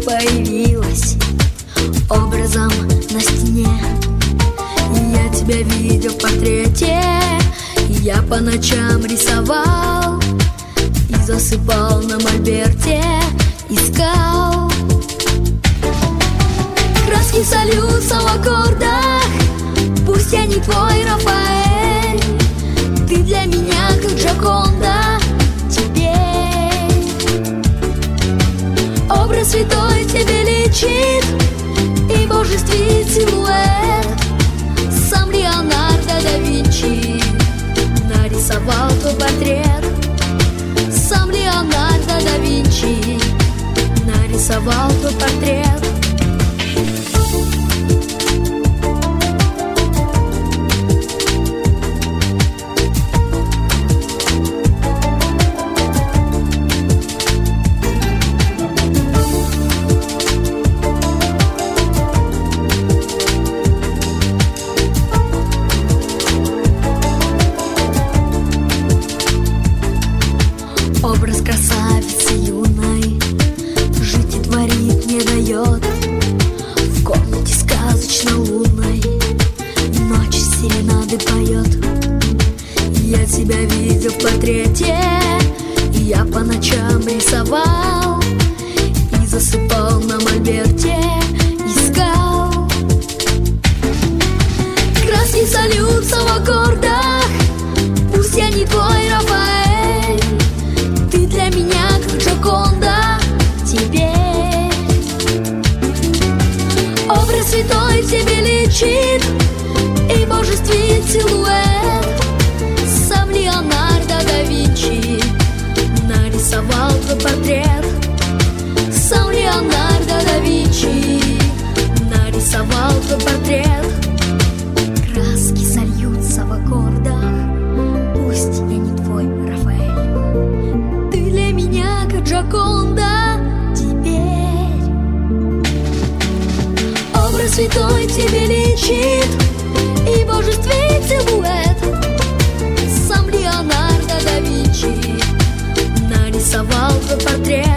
появилась образом на стене. Я тебя видел в портрете, я по ночам рисовал и засыпал на мольберте, искал. Краски сольются в аккордах, пусть я не твой Рафаэль. Ты для меня как Джоконда теперь. Образ святой тебе лечит и божествит силуэт. Сам Леонардо да Винчи нарисовал твой портрет. Сам Леонардо да Винчи нарисовал твой портрет. Образ красавицы юной жить и творить не дает. В комнате сказочно-лунной ночь серенады поет. Я тебя видел в портрете, я по ночам рисовал и засыпал на мольберте, искал. Краски сольются в аккордах, пусть я не твой Рафаэль. Ты для меня как Джоконда теперь. Образ святой тебе лечит и божествит силуэт. Сам Леонардо да Винчи нарисовал твой портрет. Сам Леонардо да Винчи нарисовал твой портрет. Краски сольются в аккордах, пусть я не твой Рафаэль. Ты для меня как Джоконда теперь. Образ святой тебе лечит и божествит силуэт. Сам Леонардо да Винчи нарисовал твой портрет.